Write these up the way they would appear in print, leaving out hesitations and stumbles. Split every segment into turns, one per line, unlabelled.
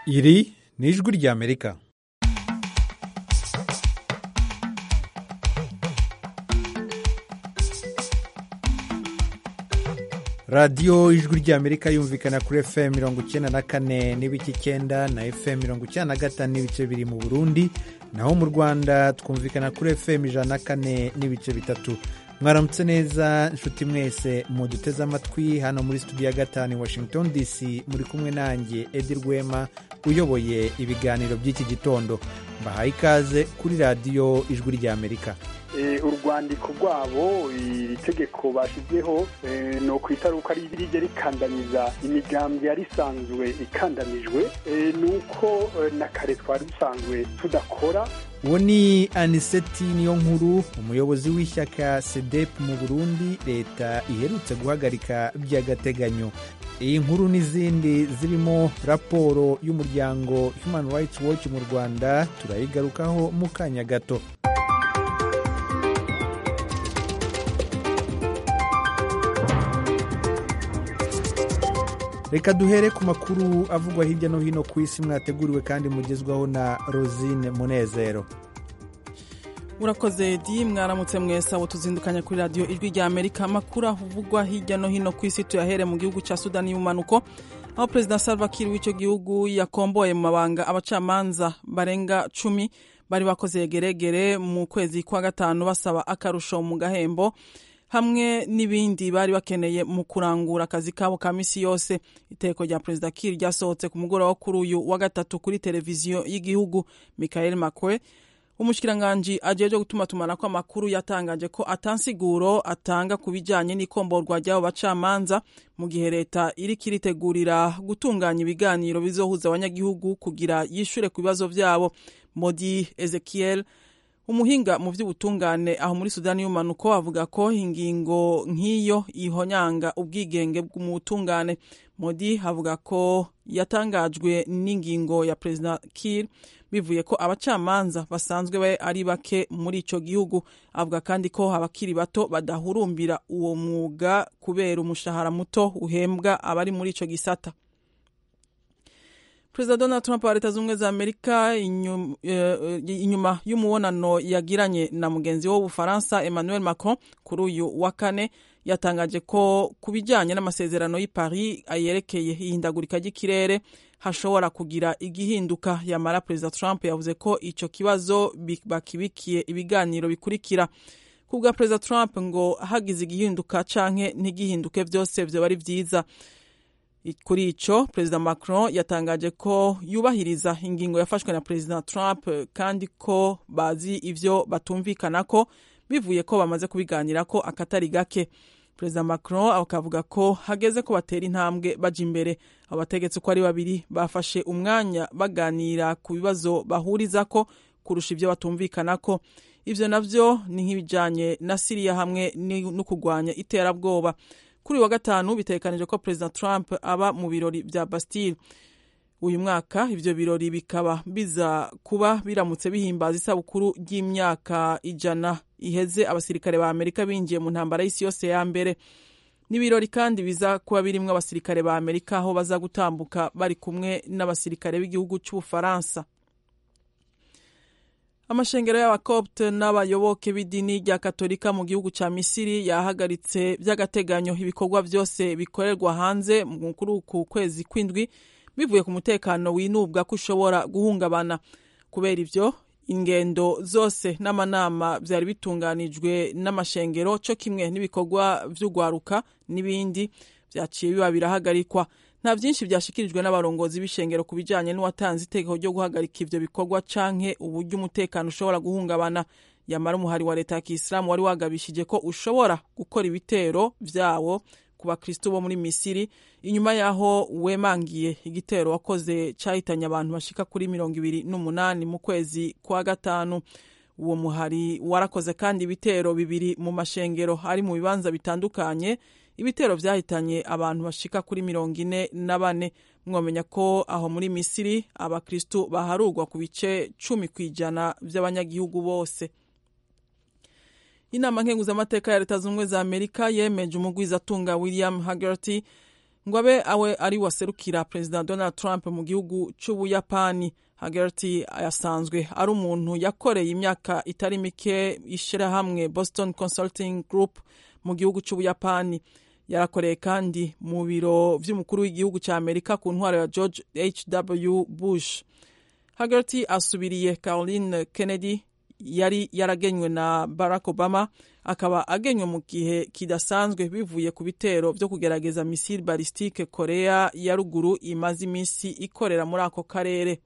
Iri ni ijwi ry'Amerika. Radiyo ijwi ry'Amerika yumvikana kuri FM 94 n'ibice 9 na FM 95 n'ibice biri mu Burundi, naho mu Rwanda twumvikana kuri FM 104 n'ibice 3. Mwaramutse neza nshuti mwese muduteze amatwi hano muri studio ya gatanu Washington DC, muri kumwe nanjye Edi Rwema uyoboye ibiganiro by'iki gitondo. Mbahaye ikaze kuri radiyo ijwi ry'Amerika.
Urwandiko rwabo iri tegeko bashizeho no kwitaruka rije rikandamiza imigambwe yari isanzwe ikandamijwe, nuko na kare twari dusanzwe tudakora.
Uwo ni Aniseti Niyonkuru, umuyobozi w'ishyaka CDEP mu Burundi leta iherutse guhagarika by'agateganyo. Iyi nkuru n'izindi zirimo raporo y'umuryango Human Rights Watch mu Rwanda turayigarukaho mu kanya gato. Reka duhere ku makuru avugwa hirya no hino ku isi mwateguriwe kandi mugezwaho na Rosine Munezero.
Urakoze Edi, mwaramutse mwese abo tuzindukanya kuri radiyo ijwi ry'Amerika. Amakuru avugwa hirya no hino ku isi tuyahere mu gihugu ca Sudani y'ubumanuko, aho Perezida Salva Kiir w'ico gihugu yakomboye mu mabanga abacamanza barenga 10 bari bakoze yegeregere mu kwezi kwa gatanu basaba akarusho mu gahembo hamwe n'ibindi bari bakeneye mu kurangura akazi kabo ka misi yose. Iteko rya Perezida Kiir ryasohotse ku mugoroba wo kuri uyu wa gatatu kuri televiziyo y'igihugu. Michael Makwe, umushikiranganji ajeje gutumatumanako amakuru, yatangaje ko atansiguro atanga kubijanye n'ikomborwa ry'abo bacamanza mu gihe leta iriko iritegurira gutunganya ibiganiro bizohuza abanyagihugu kugira yishure ku bibazo vyabo. Modi Ezekiel, umuhinga mu vy'ubutungane aho muri Sudani y'ubumanuko, avuga ko ingingo nk'iyo ihonyanga ubwigenge bw'umutungane. Modi avuga ko yatangajwe n'ingingo ya Perezida Kiir bivuye ko abacamanza basanzwe ari bake muri ico gihugu. Avuga kandi ko abakiri bato badahurumbira uwo mwuga kubera umushahara muto uhembwa abari muri ico gisata. Perezida Donald Trump wa Leta Zunze za Amerika inyuma y'umubonano yagiranye na mugenzi we w'Ubufaransa Emmanuel Macron kuri uyu wa kane, yatangaje ko kubijanye n'amasezerano y'i Paris ayerekeye ihindagurika ry'ikirere hashobora kugira igihinduka. Yamara Perezida Trump yavuze ko ico kibazo bakibikiye ibiganiro bikurikira. Kubwa Perezida Trump ngo hagize igihinduka canke ntigihinduke vyose vyo bari vyiza. Kuri ico Perezida Macron yatangaje ko yubahiriza ingingo yafashwe na Perezida Trump kandi ko bazi ivyo batumvikanako bivuye ko bamaze kubiganirako akatari gake. Perezida Macron akavuga ko hageze ko batera intambwe baje imbere. Abategetsi ko ari babiri bafashe umwanya baganira ku bibazo bahurizako kurusha ivyo batumvikanako. Ivyo navyo ni nk'ibijanye na Syria hamwe no kugwanya iterabwoba. Kuri wa gatanu bitekanije ko Perezida Trump aba mu birori vya Bastille uyu mwaka. Ivyo birori bikaba biza kuba biramutse bihimbaza isabukuru ry'imyaka 100 iheze abasirikare ba Amerika binjiye mu ntambara y'isi yose ya mbere. N'ibirori kandi biza kuba birimwo abasirikare ba Amerika aho baza gutambuka bari kumwe n'abasirikare b'igihugu c'Ubufaransa. Amashengero y'abakopte n'abayoboke b'idini rya Katolika mu gihugu ca Misiri yahagaritse by'agateganyo ibikorwa vyose bikorerwa hanze mu kwezi kw'indwi bivuye ku mutekano winubwa ko ushobora guhungabana. Kubera ivyo, ingendo zose n'amanama vyari bitunganijwe n'amashengero co kimwe n'ibikorwa vy'ugwaruka n'ibindi vyaciye biba birahagarikwa. Nta vyinshi vyashikirijwe n'abarongozi b'ishengero kubijanye n'uwatanze itegeko ryo guhagarika ivyo bikorwa canke uburyo umutekano ushobora guhungabana. Yamara umuhari wa leta ya Kisilamu wari wagabishije ko ushobora gukora ibitero vyawo ku bakristo bo muri Misiri inyuma yaho wemangiye igitero wakoze cahitanye abantu bashika kuri 28 mu kwezi kwa gatanu. Uwo muhari warakoze kandi ibitero bibiri mu mashengero ari mu bibanza bitandukanye. Ibitero vyahitanye abantu bashika kuri 44. Mwomenya ko aho muri Misiri abakristo baharugwa ku bice 10% vy'abanyagihugu bose. Inama nkenguzamateka ya Leta Zunze za Amerika yemeje umugwizatunga William Hagerty ngo abe ari waserukira Perezida Donald Trump mu gihugu c'Ubuyapani. Hagerty yasanzwe ari umuntu yakoreye imyaka itari mike ishirahamwe Boston Consulting Group mu gihugu c'Ubuyapani. Yarakoreye kandi mu biro vy'umukuru w'igihugu ca Amerika ku ntwaro ya George H.W. Bush. Hagerty asubiriye Caroline Kennedy yari yaragenywe na Barack Obama, akaba agenywe mu gihe kidasanzwe bivuye ku bitero vyo kugerageza missile ballistique Korea ya ruguru imaze imisi ikorera muri ako karere.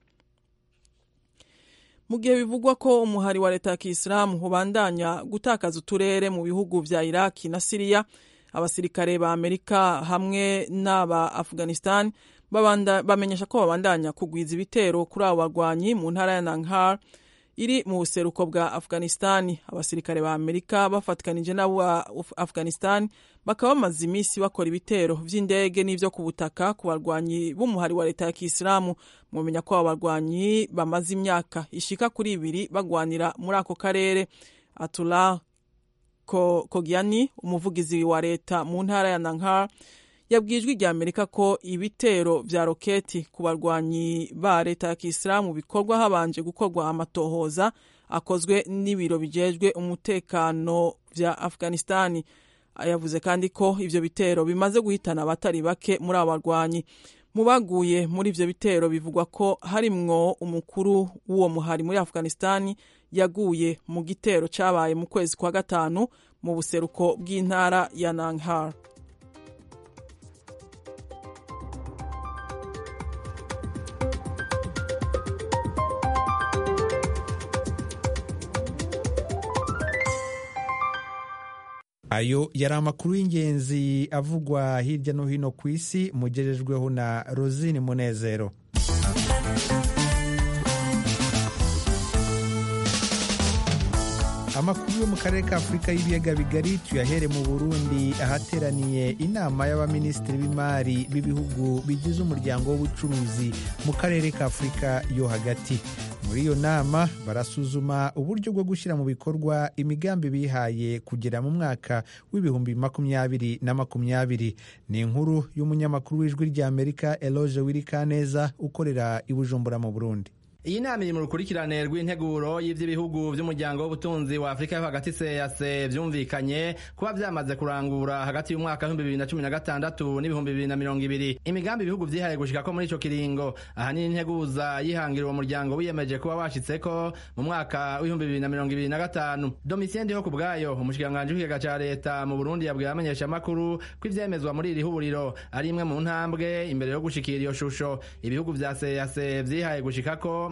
Mu gihe bivugwa ko umuhari wa leta ya Kisilamu ubandanya gutakaza uturere mu bihugu vya Iraq na Syria, abasirikare ba Amerika hamwe n'aba Afghanistan bamenyesha ko babandanya kugwiza ibitero kuri abo barwanyi mu ntara ya Nangarhar iri mu buseruko bwa Afghanistan. Abasirikare ba Amerika bafatikanije n'abo Afghanistan bakaba bamaze imisi bakora ibitero vy'indege n'ivyo ku butaka ku barwanyi b'umuhari wa leta ya Kisilamu. Mumenya ko abarwanyi bamaze imyaka ishika kuri 2 bagwanira muri ako karere. Atullah Kogiani, umuvugizi wa leta mu ntara ya Nangarhar, yabwijwe rya Amerika ko ibitero vya roketi ku barwanyi ba leta ya Kisilamu bikorwa habanje gukorwa amatohoza akozwe n'ibiro bijejwe umutekano vya Afghanistan. Yavuze kandi ko ivyo bitero bimaze guhitana abatari bake muri abo barwanyi. Mu baguye muri ivyo bitero bivugwa ko harimwo umukuru w'uwo muhari muri Afghanistan yaguye mu gitero cabaye mu kwezi kwa gatanu mu buseruko bw'intara ya Nangarhar.
Ayo yari amakuru y'ingenzi avugwa hirya no hino ku isi, mugejejweho na Rosine Munezero. Amakuru yo mu karere ka Afurika y'ibiyaga bigari tuyahere mu Burundi, ahateraniye inama y'abaminisitiri b'imari b'ibihugu bigize umuryango w'ubucuruzi mu karere ka Afurika yo hagati. Muri iyo nama barasuzuma uburyo bwo gushyira mu bikorwa imigambi bihaye kugera mu mwaka w'ibihumbi 2020. Ni inkuru y'umunyamakuru w'ijwi rya Amerika Eloge Wirikaneza ukorera i Bujumbura mu Burundi.
Iyi nama iri mu rukurikirane rw'integuro y'ivy'ibihugu vy'umuryango w'ubutunzi wa Afrika yo hagati CEEAC vyumvikanye kuba vyamaze kurangura hagati y'umwaka wa 2016 n'ibihumbi 2020. Imigambi ibihugu vyihaye gushikako muri ico kiringo ahanini integuza yihangira uwo muryango wiyemeje kuba washitseko mu mwaka w'ibihumbi 2025. Domitien Ndiho kubwayo, umushikiranganji w'ikigega ca leta mu Burundi, yabwiye abamenyesha makuru ko ivyemezwa muri iri huriro ari imwe mu ntambwe imbere yo gushikira iyo shusho ibihugu vya CEEAC vyihaye gushikako mu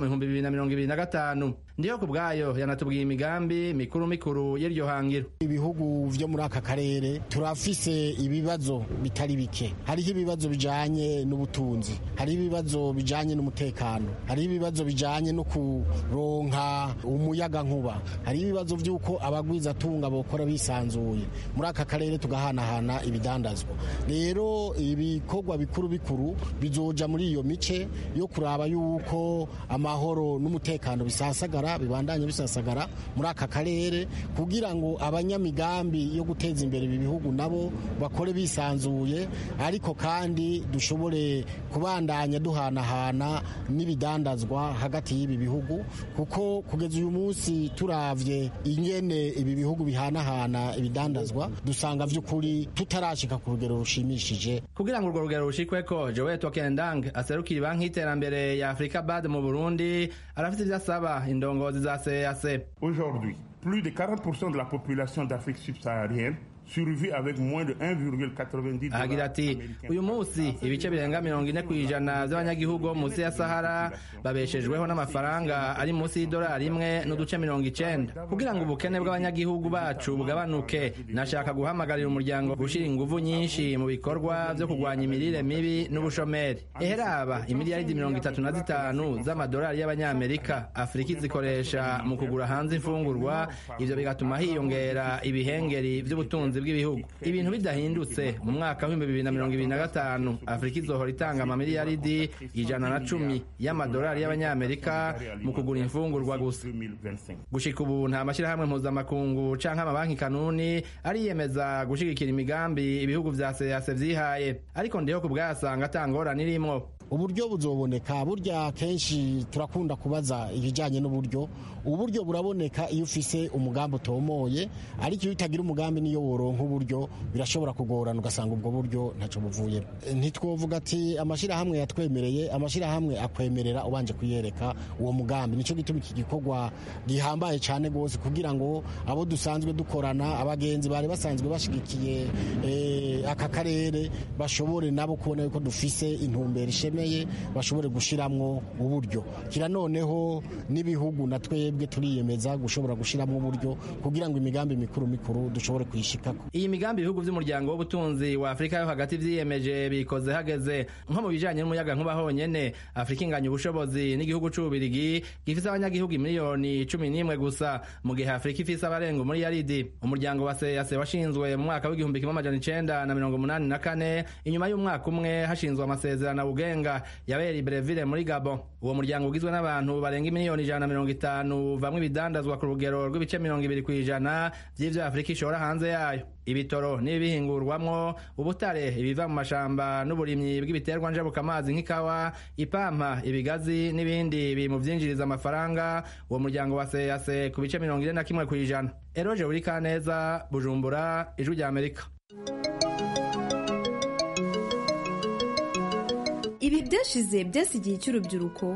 2025. Ndiho kubwayo yanatubwiye imigambi mikuru y'iryo hangiro.
Ibihugu vyo muri aka karere turafise ibibazo bitari bike. Hariho ibibazo bijanye n'ubutunzi, hariho ibibazo bijanye n'umutekano, hariho ibibazo bijanye no kuronka umuyaga nkuba, hariho ibibazo vy'uko abagwiza tunga bokora bisanzuye muri aka karere tugahanahana ibidandazwa. Rero ibikorwa bikuru bizoja muri iyo mice yo kuraba yuko amahoro n'umutekano bisasagara, bibandanye bisasagara muri aka karere, kugira ngo abanyamigambi yo guteza imbere ibi bihugu nabo bakore bisanzuye, ariko kandi dushobore kubandanya duhanahana n'ibidandazwa hagati y'ibi bihugu, kuko kugeza uyu munsi turavye ingene ibi bihugu bihanahana ibidandazwa dusanga vy'ukuri tutarashika ku rugero rushimishije.
Kugira ngo urwo rugero rushikweko, Joel Tokendang aserukira Banki y'Iterambere ya Afrika BAD mu Burundi arafite ivyasaba indongozi za CEEAC.
Aujourd'hui, plus de 40% de la population d'Afrique subsaharienne survit avec moins de 1,90 $.
Agira ati uyu munsi ibice birenga 40% by'abanyagihugu munsi ya Sahara babeshejweho n'amafaranga ari munsi y'idolari imwe n'uduce 90. Kugira ngo ubukene bw'abanyagihugu bacu bugabanuke, nashaka guhamagarira umuryango gushira inguvu nyinshi mu bikorwa byo kugwanya imirire mibi n'ubushomeri. Eheraba imiliyaridi 35 z'amadolari y'abanyamerika Afrika izikoresha mu kugura hanze imfungurwa, ivyo bigatuma hiyongera ibihengeri by'ubutunzi butunzi bw'ibihugu. Ibintu bidahindutse mu mwaka wa 2025 Afrika izohora itanga amamiliyaridi 110 y'amadolari y'abanyamerika mu kugura imfungurwa gusa. Gushika ubu nta mashirahamwe mpuzamakungu canke amabanki kanuni ariyemeza gushigikira imigambi ibihugu vya CEEAC vyihaye, ariko ndiho kubwasanga atangorane irimwo.
Uburyo buzoboneka, burya kenshi turakunda kubaza ibijanye n'uburyo. Uburyo buraboneka iyo ufise umugambi utomoye, ariko iyo utagira umugambi niyo woronka uburyo birashobora kugorana ugasanga ubwo buryo ntaco buvuye. Ntitwovuga ati amashirahamwe yatwemereye, amashirahamwe akwemerera ubanje kuyereka uwo mugambi. Nico gituma iki gikorwa gihambaye cyane gose kugira ngo abo dusanzwe dukorana, abagenzi bari basanzwe bashigikiye aka karere bashobore nabo kubona yuko dufise intumbero ishemeye, bashobore gushiramwo uburyo. Kira noneho n'ibihugu na twebwe turiyemeza gushobora gushiramwo uburyo kugira ngo imigambi mikuru dushobore kuyishikako.
Iyi migambi ibihugu by'umuryango w'ubutunzi wa Afrika yo hagati vyiyemeje bikoze hageze nko mu bijanye n'umuyaga nkuba honyene. Afrika inganya ubushobozi n'igihugu c'Ububirigi gifise abanyagihugu miliyoni 11 gusa, mu gihe Afrika ifise abarenga muri yaridi. Umuryango wa CEEAC washinzwe mu mwaka w'igihumbi kimwe amajana 1984 inyuma y'umwaka umwe hashinzwe amasezerano ugenga yabera Libreville muri Gabon. Uwo muryango ugizwe n'abantu barenga miliyoni 150 bamwe bidandazwa ku rugero rw'ibice 20% vy'ivyo Afrika ishora hanze yayo. Ibitoro n'ibihingurwamwo, ubutare, ibiva mu mashamba n'uburimyi bw'ibiterwa njabukamazi nk'ikawa, ipampa, ibigazi n'ibindi mu vyinjiriza amafaranga. Uwo muryango wa CEEAC ku bice 41%. Eroje Urikaneza, Bujumbura, Ijwi rya Amerika.
Ibi byashize byasigiye cy'urubyiruko.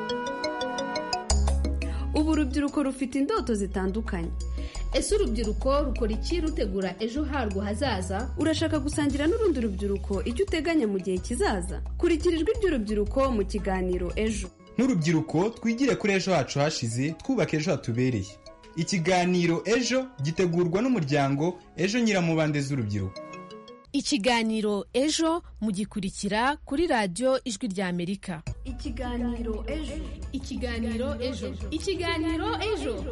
Ubu urubyiruko rufite indoto zitandukanye.
Ese urubyiruko rukora iki rutegura ejo harwo hazaza?
Urashaka gusangira n'urundi rubyiruko icyo uteganya mu gihe kizaza? Kurikira ijwi ry'urubyiruko mu kiganiro Ejo.
Nk'urubyiruko twigire kuri ejo hacu hashize, twubake ejo hatubereye. Ikiganiro Ejo gitegurwa n'umuryango Ejo Nyiramubande z'urubyiruko.
Ikiganiro Ejo mugikurikira kuri radio Ijwi rya Amerika.
Ikiganiro Ejo.
Ikiganiro Ejo. Ikiganiro Ejo.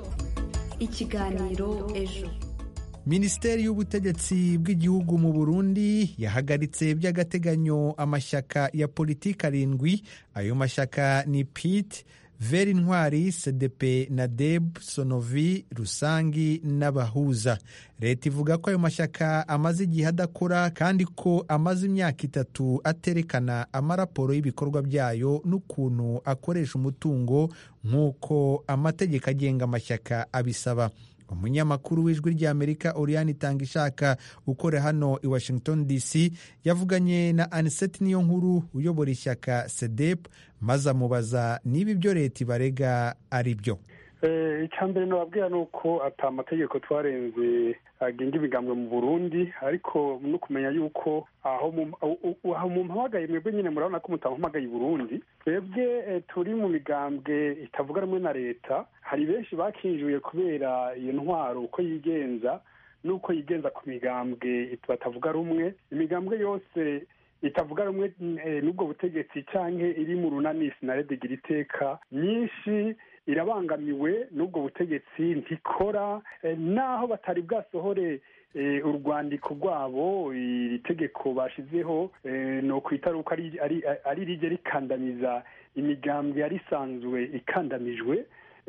Ikiganiro Ejo.
Minisiteri y'ubutegetsi bw'igihugu mu Burundi yahagaritse by'agateganyo amashyaka ya politiki 7. Ayo mashyaka ni PIT, Veri Ntwari, CDP, NADEB, Sonovi, Rusangi n'abahuza. Leta ivuga ko ayo mashyaka amaze igihe adakora kandi ko amaze imyaka 3 aterekana amaraporo y'ibikorwa byayo n'ukuntu akoresha umutungo nk'uko amategeko agenga amashyaka abisaba. Umunyamakuru w'Ijwi rya Amerika Oriane Itangishaka ukore hano i Washington DC yavuganye na Anisette Niyonkuru uyobora ishyaka CDP maze amubaza niba ibyo leta ibarega ari byo.
Icyambere nababwira nuko ata amategeko twarenze agenga imigambwe mu Burundi, ariko no kumenya yuko aho mu mpamagaye mwebwe nyine murabona ko mutampamagaye i Burundi. Twebwe turi mu migambwe itavuga rumwe na leta, hari benshi bakinjuye kubera iyo ntwaro uko yigenza nuko yigenza ku migambwe batavuga rumwe. Imigambwe yose itavuga rumwe n'ubwo butegetsi canke iri mu runani Sinarede Giriteka nyinshi irabangamiwe n'ubwo butegetsi, ntikora naho batari bwasohore urwandiko rwabo. Iri tegeko bashizeho no kwitaruka ari rije rikandamiza imigambwe yari isanzwe ikandamijwe,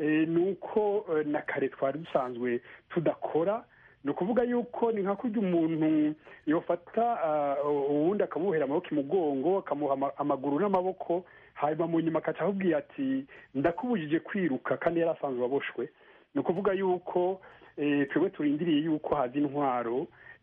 nuko na kare twari dusanzwe tudakora. Ni ukuvuga yuko ni nka kurya umuntu yofata uwundi akamuhera amaboko imugongo, akamuha amaguru n'amaboko, hanyuma mu nyuma akaca akubwira ati ndakubujije kwiruka kandi yari asanzwe aboshwe. Ni ukuvuga yuko twebwe turindiriye yuko haza intwaro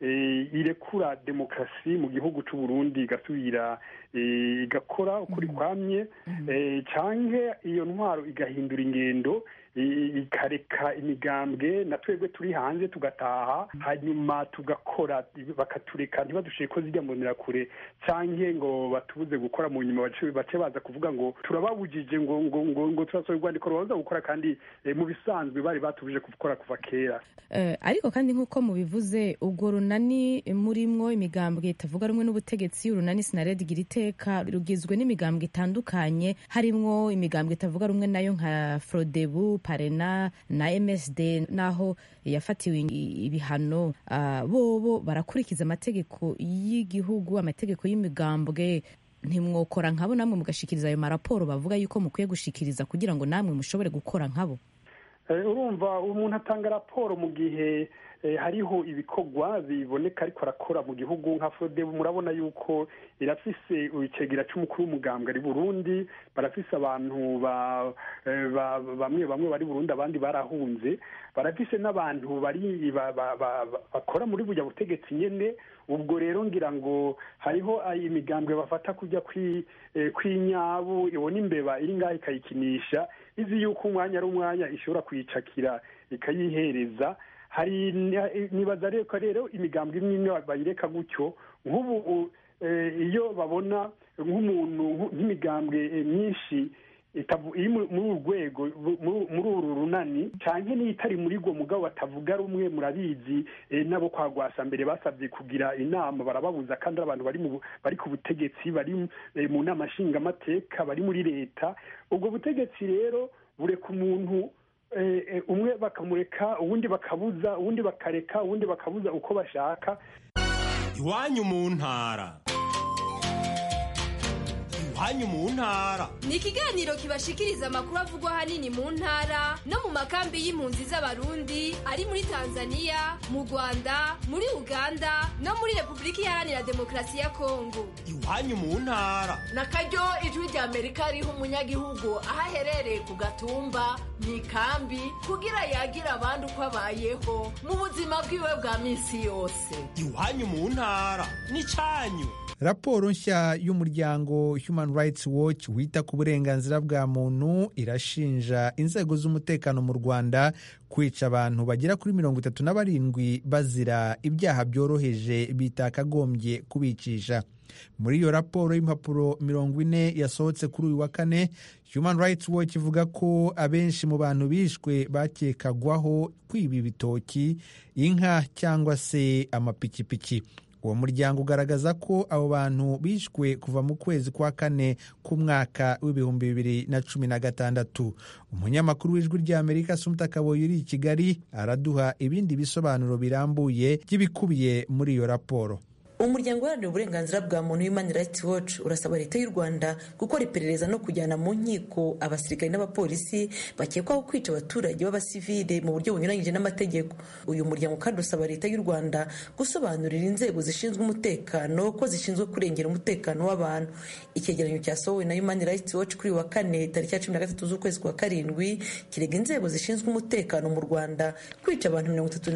irekura demokarasi mu gihugu cy'u Burundi igasubira igakora ukuri kwamye, canke iyo ntwaro igahindura ingendo ikareka imigambwe na twebwe turi hanze tugataha, hanyuma tugakora bakatureka ntibadushire ko zijya mbonera kure canke ngo batubuze gukora, mu nyuma bace baza kuvuga ngo turababujije ngo turasohoye urwandiko rubanza gukora, kandi mu bisanzwe bari batubuje gukora kuva kera.
Ariko kandi nk'uko mubivuze ubwo runani murimwo imigambwe itavuga rumwe n'ubutegetsi, urunani Sinarede Giriteka rugizwe n'imigambwe itandukanye, harimwo imigambwe itavuga rumwe nayo nka Frodebu, parena na MSD naho yafatiwe ibihano bobo barakurikiza amategeko y'igihugu, amategeko y'imigambwe. Ntimwokora nkabo namwe mugashikiriza ayo maraporo bavuga yuko mukwiye gushikiriza kugira ngo namwe mushobore gukora nkabo?
Urumva umuntu atanga raporo mu gihe hariho ibikorwa biboneka ariko arakora mu gihugu nka Frodebu. Murabona yuko irafise icegera c'umukuru w'umugambwe ari Burundi, barafise abantu bamwe bari Burundi abandi barahunze, barafise n'abantu bari bakora muri burya butegetsi nyene. Ubwo rero ngira ngo hariho imigambwe bafata kujya kwinyabu ibona imbeba iri ngaho ikayikinisha, izi yuko umwanya ari umwanya ishobora kuyicakira ikayihereza. Hari nibaza rero imigambwe imwe bayireka gutyo. Nk'ubu iyo babona nk'umuntu nk'imigambwe myinshi iri muri uru rwego, muri uru runani canke n'itari muri rwo mugabo batavuga rumwe, murabizi nabo kwa Rwasambere basabye kugira inama barababuza, kandi abantu bari ku butegetsi, bari mu nama nshingamateka, bari muri leta. Ubwo butegetsi rero bureka umuntu umwe bakamureka, uwundi bakabuza, uwundi bakareka, uwundi bakabuza uko bashaka.
Iwanyu mu ntara. Iwanyu mu ntara
ni ikiganiro kibashikiriza amakuru avugwa ahanini mu ntara no mu makambi y'impunzi z'abarundi ari muri Tanzania, mu Rwanda, muri Uganda no muri Repubulika Iharanira Demokarasi ya Kongo.
Iwanyu mu ntara
nakaryo ijwi rya Amerika riha umunyagihugu aho aherereye ku gatumba mu ikambi kugira yagira abandi uko abayeho mu buzima bwiwe bwa minsi yose.
Iwanyu mu ntara n'icanyu.
Raporo nshya y'umuryango Human Rights Watch wita ku burenganzira bwa muntu irashinja inzego z'umutekano mu Rwanda kwica abantu bagera kuri 37 bazira ibyaha byoroheje bitakagombye kubicisha. Muri iyo raporo y'impapuro 40 yasohotse kuri uyu wa kane, Human Rights Watch ivuga ko abenshi mu bantu bishwe bakekagwaho kwiba ibitoki, inka cyangwa se amapikipiki. Uwo muryango ugaragaza ko abo bantu bishwe kuva mu kwezi kwa kane k'umwaka w'2016. Umunyamakuru w'ijwi rya Amerika Assumpta Kaboyi uri i Kigali araduha ibindi bisobanuro birambuye by'ibikubiye muri iyo raporo.
Umuryango uharanira uburenganzira bwa muntu Human Rights Watch urasaba leta y'u Rwanda gukora iperereza no kujyana mu nkiko abasirikare n'abapolisi bakekwaho kwica abaturage b'abasivile mu buryo bunyuranyije n'amategeko. Uyu muryango kandi usaba leta y'u Rwanda gusobanurira inzego zishinzwe umutekano ko zishinzwe kurengera umutekano w'abantu. Icyegeranyo cyasohowe na Human Rights Watch kuri wa kane tariki ya 13 z'ukwezi kwa karindwi kirega inzego zishinzwe umutekano mu Rwanda kwica abantu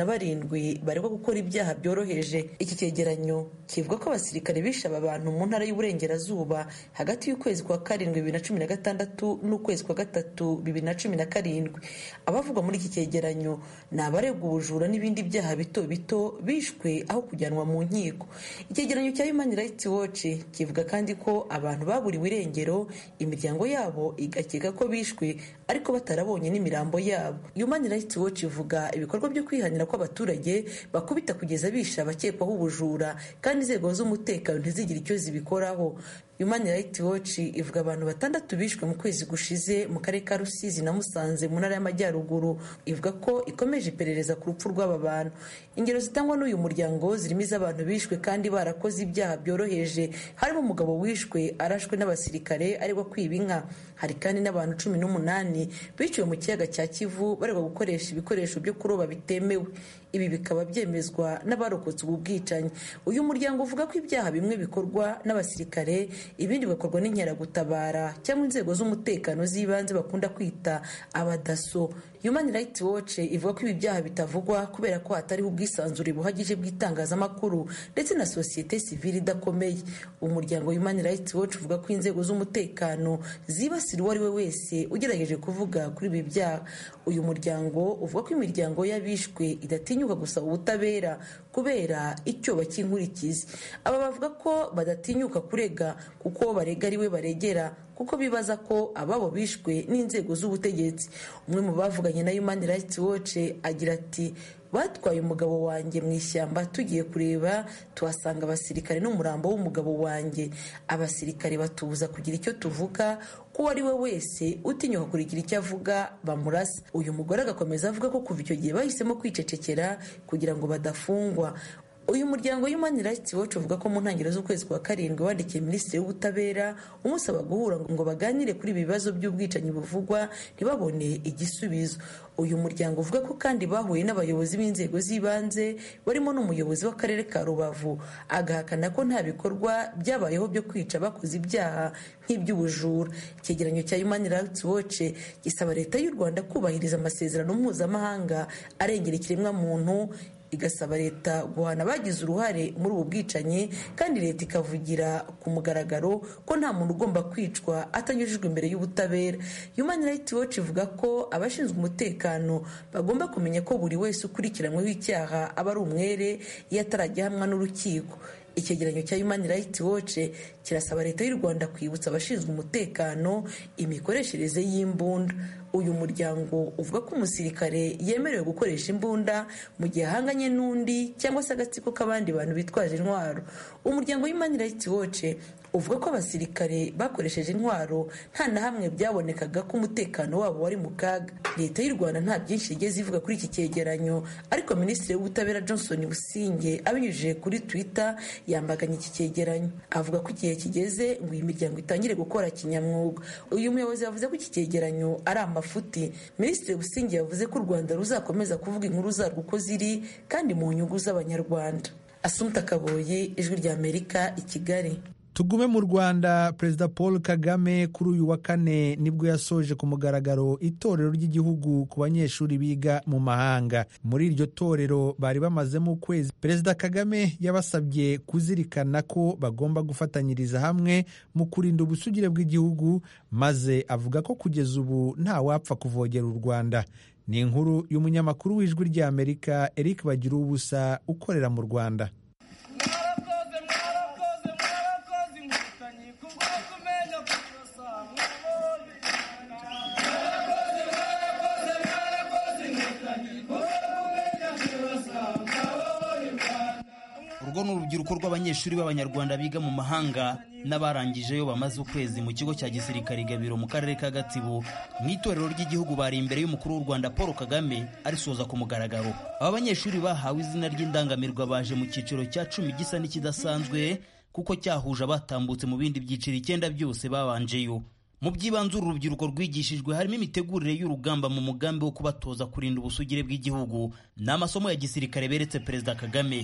37 baregwa gukora ibyaha byoroheje. Iki cyegeranyo kivuga ko abasirikare bishe aba bantu mu ntara y'uburengerazuba hagati y'ukwezi kwa karindwi 2016 n'ukwezi kwa gatatu 2017. Abavugwa muri iki cyegeranyo ni abaregwa ubujura n'ibindi byaha bito bito bishwe aho kujyanwa mu nkiko. Icyegeranyo cya Human Rights Watch kivuga kandi ko abantu baburiwe irengero, imiryango yabo igakeka ko bishwe ariko batarabonye n'imirambo yabo. Human Rights Watch ivuga ibikorwa byo kwihanira ko abaturage bakubita kugeza bisha abakekwaho ubujura kandi inzego z'umutekano ntizigire icyo zibikoraho. Human Rights Watch ivuga abantu 6 bishwe mu kwezi gushize mu karere ka Rusizi na Musanze mu ntara y'Amajyaruguru. Ivuga ko ikomeje iperereza ku rupfu rw'aba bantu. Ingero zitangwa n'uyu muryango zirimo iz'abantu bishwe kandi barakoze ibyaha byoroheje, harimo umugabo wishwe arashwe n'abasirikare aregwa kwiba inka. Hari kandi n'abantu 18 biciwe mu kiyaga cya Kivu baregwa gukoresha ibikoresho byo kuroba bitemewe. Ibi bikaba byemezwa n'abarokotse ubu bwicanyi. Uyu muryango uvuga ko ibyaha bimwe bikorwa n'abasirikare, ibindi bikorwa n'inkeragutabara cyangwa inzego z'umutekano z'ibanze bakunda kwita abadaso. Human Rights Watch ivuga ko ibi byaha bitavugwa kubera ko hatariho ubwisanzure buhagije bw'itangazamakuru ndetse na sosiyete sivile idakomeye. Umuryango Human Rights Watch uvuga ko inzego z'umutekano zibasira uwo ari we wese ugerageje kuvuga kuri ibi byaha. Uyu muryango uvuga ko imiryango y'abishwe idatinyuka gusaba ubutabera kubera icyo bakinkurikiza. Aba bavuga ko badatinyuka kurega kuko barega ari we baregera, kuko bibaza ko ababo bishwe n'inzego z'ubutegetsi. Umwe mu bavuganye na Human Rights Watch agira ati batwaye umugabo wanjye mu ishyamba tugiye kureba tuhasanga abasirikare n'umurambo w'umugabo wanjye. Abasirikare batubuza kugira icyo tuvuga, ko uwo ari we wese utinyuka kugira icyo avuga bamurasa. Uyu mugore agakomeza avuga ko kuva icyo gihe bahisemo kwicecekera kugira ngo badafungwa. Uyu muryango Human Rights Watch uvuga ko mu ntangiriro z'ukwezi kwa karindwi wandikiye Minisitiri w'Ubutabera umusaba guhura ngo baganire kuri ibi bibazo by'ubwicanyi buvugwa ntibabone igisubizo. Uyu muryango uvuga ko kandi bahuye n'abayobozi b'inzego z'ibanze barimo n'umuyobozi w'akarere ka Rubavu, agahakana ko nta bikorwa byabayeho byo kwica bakoze ibyaha nk'iby'ubujura. Icyegeranyo cya Human Rights Watch gisaba leta y'u Rwanda kubahiriza amasezerano mpuzamahanga arengera ikiremwamuntu, igasaba leta guhana abagize uruhare muri ubu bwicanyi, kandi leta ikavugira ku mugaragaro ko nta muntu ugomba kwicwa atanyujijwe imbere y'ubutabera. Human Rights Watch ivuga ko abashinzwe umutekano bagomba kumenya ko buri wese ukurikiranyweho icyaha aba ari umwere iyo atarajya ahamwa n'urukiko. Icyegeranyo cya Human Rights Watch kirasaba leta y'u Rwanda kwibutsa abashinzwe umutekano imikoreshereze y'imbunda. Uyu muryango uvuga ko umusirikare yemerewe gukoresha imbunda mu gihe ahanganye n'undi cyangwa se agatsiko k'abandi bantu bitwaje intwaro. Umuryango Human Rights Watch uvuga ko abasirikare bakoresheje intwaro nta na hamwe byabonekaga ko umutekano wabo wari mu kaga. Leta y'u Rwanda nta byinshi igeze ivuga kuri iki cyegeranyo, ariko Minisitiri w'Ubutabera Johnson Businge abinyujije kuri Twitter yambaganye iki cyegeranyo, avuga ko igihe kigeze ngo iyi miryango itangire gukora kinyamwuga. Uyu muyobozi yavuze ko iki cyegeranyo ari amafuti. Minisitiri Businge yavuze ko u Rwanda ruzakomeza kuvuga inkuru zarwo uko ziri kandi mu nyungu z'Abanyarwanda. Assumpta Kaboyi, Ijwi ry'Amerika, i Kigali.
Tugume mu Rwanda. Perezida Paul Kagame kuri uyu wa kane nibwo yasoje ku mugaragaro itorero ry'igihugu ku banyeshuri biga mu mahanga. Muri iryo torero bari bamazemo ukwezi. Perezida Kagame yabasabye kuzirikana ko bagomba gufatanyiriza hamwe mu kurinda ubusugire bw'igihugu, maze avuga ko kugeza ubu nta wapfa kuvogera u Rwanda. Ni inkuru y'umunyamakuru w'Ijwi ry'Amerika Eric Bagiruwubusa ukorera mu Rwanda.
Urwo ni urubyiruko rw'abanyeshuri b'Abanyarwanda biga mu mahanga n'abarangijeyo bamaze ukwezi mu kigo cya gisirikare Gabiro mu karere ka Gatsibo. Mu itorero ry'igihugu bari imbere y'umukuru w'u Rwanda Paul Kagame arisoza ku mugaragaro. Aba banyeshuri bahawe izina ry'indangamirwa baje mu cyiciro cya 10 gisa n'ikidasanzwe kuko cyahuje abatambutse mu bindi byiciro 9 byose babanjeyo. Mu by'ibanze uru rubyiruko rwigishijwe harimo imitegurire y'urugamba mu mugambi wo kubatoza kurinda ubusugire bw'igihugu n'amasomo ya gisirikare beretse Perezida Kagame.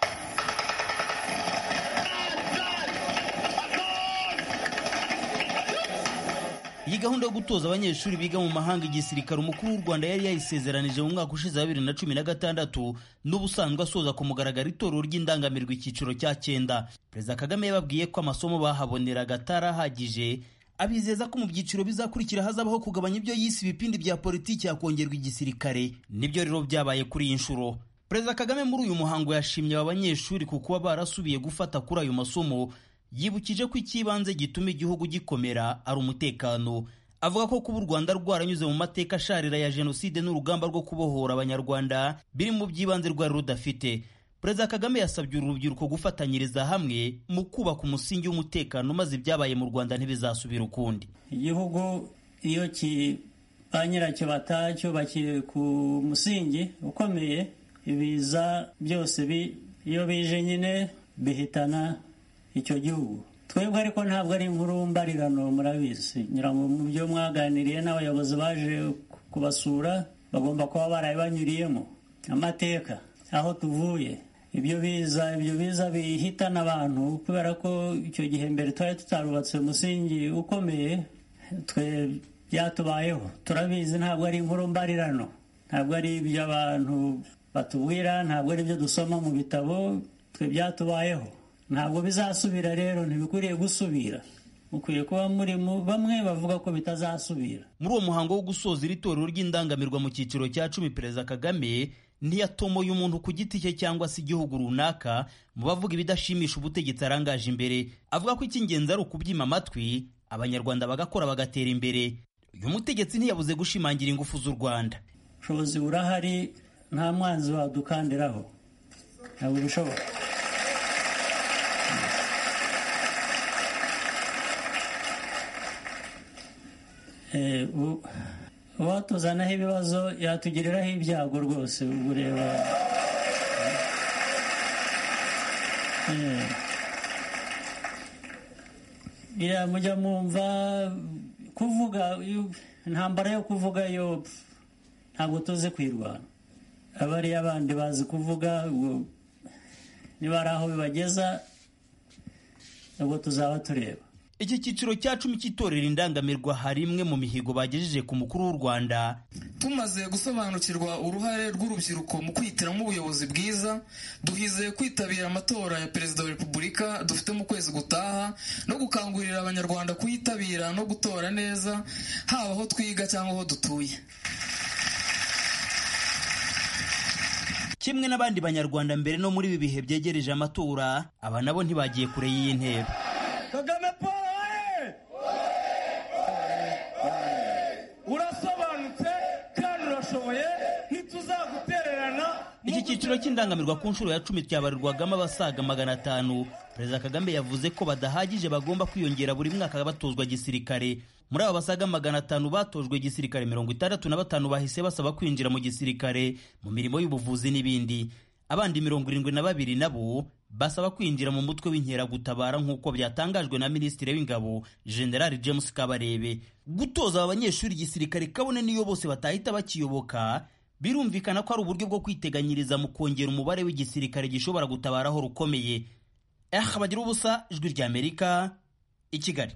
Iyi gahunda yo gutoza abanyeshuri biga mu mahanga igisirikare umukuru w'u Rwanda yari yayisezeranije mu mwaka ushize 2016 n'ubusanzwe asoza ku mugaragaro itorero ry'indangamirwa icyiciro cya 9. Perezida Kagame yababwiye ko amasomo bahaboneraga atarahagije, abizeza ko mu byiciro bizakurikira hazabaho kugabanya ibyo yise ibipindi bya politiki yakongerwa igisirikare. Nibyo rero byabaye kuri iyi nshuro. Perezida Kagame muri uyu muhango yashimye aba banyeshuri ku kuba barasubiye gufata kuri ayo masomo, yibukije ko ikibanze gituma igihugu gikomera ari umutekano. Avuga ko kuba u Rwanda rwaranyuze mu mateka asharira ya jenoside n'urugamba rwo kubohora Abanyarwanda biri mu by'ibanze rwari rudafite. Perezida Kagame yasabye uru rubyiruko gufatanyiriza hamwe mu kubaka umusingi w'umutekano, maze ibyabaye mu Rwanda ntibizasubira ukundi.
Igihugu iyo ba nyiracyo batacyubakiye ku musingi ukomeye, ibiza byose iyo bije nyine bihitana icyo gihugu. Twebwe ariko ntabwo ari inkuru mbarirano, murabizi, nyirango mu byo mwaganiriye n'abayobozi baje kubasura bagomba kuba barabanyuriyemo amateka aho tuvuye. Ibyo biza bihitana abantu kubera ko icyo gihe mbere twari tutarubatse umusingi ukomeye. Twe byatubayeho turabizi, ntabwo ari inkuru mbarirano, ntabwo ari ibyo abantu batubwira, ntabwo ari ibyo dusoma mu bitabo. Twe byatubayeho, ntabwo bizasubira. Rero ntibikwiriye gusubira, mukwiye kuba muri bamwe bavuga ko bitazasubira.
Muri uwo muhango wo gusoza iri torero ry'indangamirwa mu cyiciro cya 10, Perezida Kagame ntiyatomoye umuntu ku giti cye cyangwa se igihugu runaka mu bavuga ibidashimisha ubutegetsi arangaje imbere. Avuga ko icy'ingenzi ari ukubyima amatwi Abanyarwanda bagakora bagatera imbere. Uyu mutegetsi ntiyabuze gushimangira ingufu z'u Rwanda.
Ubushobozi burahari, nta mwanzi wadukandiraho, ntabwo bishoboka. uwatuzanaho ibibazo yatugiriraho ibyago rwose. ureba biriya mujya mwumva kuvuga, intambara yo kuvuga yo ntabwo tuzi kwirwana. abariya bandi bazi kuvuga, niba ari aho bibageza ubwo tuzaba tureba.
Iki cyiciro cya 10 cy'itorero indangamirwa hari imwe mu mihigo bagejeje ku mukuru w'u Rwanda.
Tumaze gusobanukirwa uruhare rw'urubyiruko mu kwihitiramo ubuyobozi bwiza, duhizeye kwitabira amatora ya Perezida wa Repubulika dufite mu kwezi gutaha, no gukangurira abanyarwanda kuyitabira no gutora neza, haba aho twiga cyangwa aho dutuye.
Kimwe n'abandi banyarwanda mbere no muri ibi bihe byegereje amatora, aba nabo ntibagiye kure y'iyi ntero.
Kagame Paul urasobanutse kandi urashoboye, ntituzagutererana.
Iki cyiciro cy'indangamirwa ku nshuro ya 10 cyabarirwagamo abasaga 500. Perezida Kagame yavuze ko badahagije, bagomba kwiyongera buri mwaka batozwa gisirikare. Muri aba basaga 500 batojwe gisirikare, 65 bahise basaba kwinjira mu gisirikare mu mirimo y'ubuvuzi n'ibindi. Abandi 72 nabo basaba kwinjira mu mutwe w'inkeragutabara nk'uko byatangajwe na Minisitiri w'Ingabo General James Kabarebe. Gutoza abanyeshuri gisirikare kabone niyo bose batahita bakiyoboka, birumvikana ko ari uburyo bwo kwiteganyiriza mu kongera umubare w'igisirikare gishobora gutabaraho rukomeye. Bagira ubusa, Ijwi ry'Amerika, i Kigali.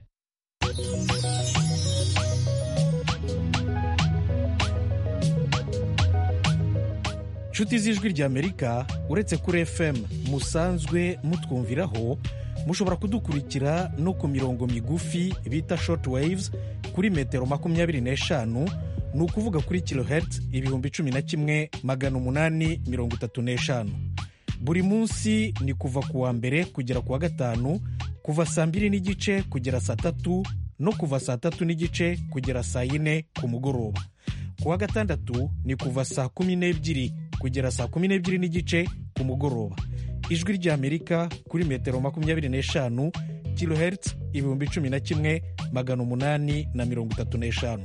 Nshuti z'Ijwi ry'Amerika, uretse kuri FM musanzwe mutwumviraho, mushobora kudukurikira no ku mirongo migufi bita short waves kuri metero 25, ni ukuvuga kuri kilohertz 11,835. Buri munsi ni kuva ku wa mbere kugera ku wa gatanu, kuva saa 2 n'igice kugera saa 3 no kuva saa 3 n'igice kugera saa 4 ku mugoroba. Ku wa gatandatu ni kuva saa 12 kugera saa 12 n'igice ku mugoroba. Ijwi ry'Amerika kuri metero 25, kilohertz 11,835.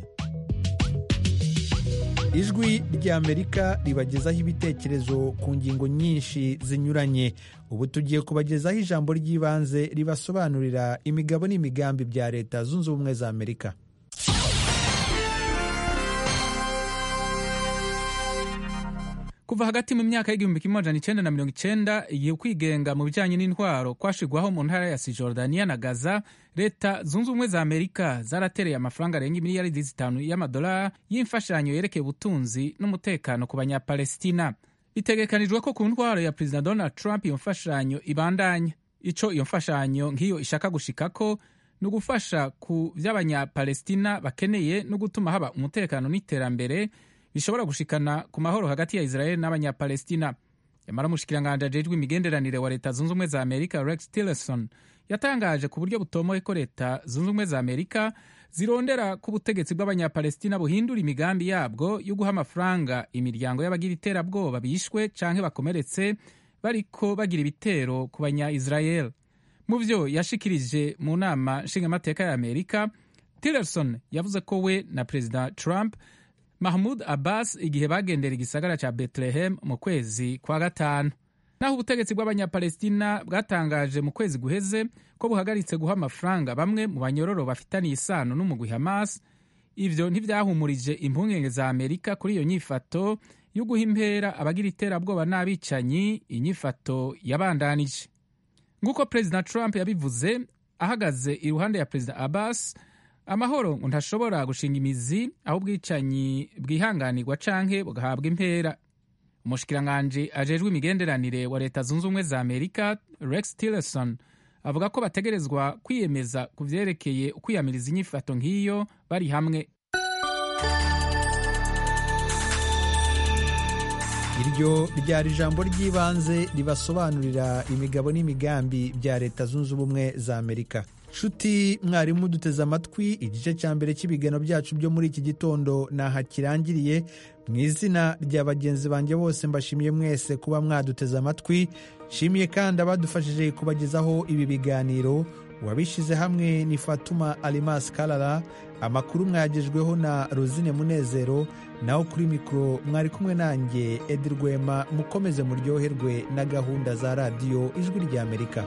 Ijwi ry'Amerika ribagezaho ibitekerezo ku ngingo nyinshi zinyuranye. Ubu tugiye kubagezaho ijambo ry'ibanze ribasobanurira imigabo n'imigambi bya Leta Zunze Ubumwe za Amerika.
Kuva hagati mu myaka y'1990 igihe kwigenga mu bijyanye n'intwaro kwashigwaho mu ntara ya Cisjordania na Gaza, Leta Zunze Ubumwe za Amerika zaratereye amafaranga arenga miliyari 5 y'amadolari y'imfashanyo yerekeye ubutunzi n'umutekano ku banyapalestina. Bitegekanijwe ko ku ntwaro ya Perezida Donald Trump iyo mfashanyo ibandanya. Ico iyo mfashanyo nk'iyo ishaka gushikako ni ugufasha ku by'abanyapalestina bakeneye no gutuma haba umutekano n'iterambere bishobora gushikana ku mahoro hagati ya Israel n'abanyapalestina. Yamara umushikiranganje ajejwe imigenderanire wa Leta Zunze Ubumwe za Amerika Rex Tillerson yatangaje ku buryo butomoye ko Leta Zunze Ubumwe za Amerika zirondera ku butegetsi bw'abanyapalestina buhindura imigambi yabwo yo guha amafaranga imiryango y'abagira iterabwoba bishwe canke bakomeretse bariko bagira ibitero ku banya-Israel. Mu vyo yashikirije mu nama nshingamateka ya Amerika, Tillerson yavuze ko we na Perezida Trump Mahmoud Abbas igihe bagendera igisagara ca Bethlehem mu kwezi kwa gatanu. Naho ubutegetsi bw'abanyapalestina bwatangaje mu kwezi guheze ko buhagaritse guha amafaranga bamwe mu banyororo bafitaniye isano n'umugwi Hamas, ivyo ntivyahumurije impungenge za Amerika kuri iyo nyifato yo guha impera abagira iterabwoba n'abicanyi. Inyifato yabandanije nguko Perezida Trump yabivuze ahagaze iruhande ya Perezida Abbas. Amahoro ngo ntashobora gushinga imizi aho ubwicanyi bwihanganirwa canke bugahabwa impera. Umushikiranganje ajejwe imigenderanire wa Leta Zunze Ubumwe za Amerika Rex Tillerson avuga ko bategerezwa kwiyemeza ku vyerekeye ukwiyamiriza inyifato nk'iyo bari hamwe.
Iryo ryari ijambo ry'ibanze ribasobanurira imigabo n'imigambi bya Leta Zunze Ubumwe za Amerika. nshuti mwarimu duteze amatwi, igice cya mbere cy'ibiganiro byacu byo muri iki gitondo naha kirangiriye. Mu izina rya bagenzi banjye bose mbashimiye mwese kuba mwaduteze amatwi. Nshimiye kandi abadufashije kubagezaho ibi biganiro. Uwabishyize hamwe ni Fatuma Alimas Kalala. Amakuru mwagejweho na Rosine Munezero, naho kuri mikoro mwari kumwe nanjye Edi Rwema. Mukomeze muryoherwe na gahunda za radiyo Ijwi ry'Amerika.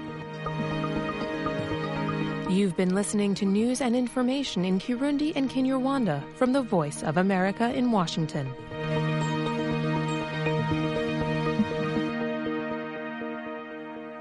You've been listening to news and information in Kirundi and Kinyarwanda from the Voice of America in Washington.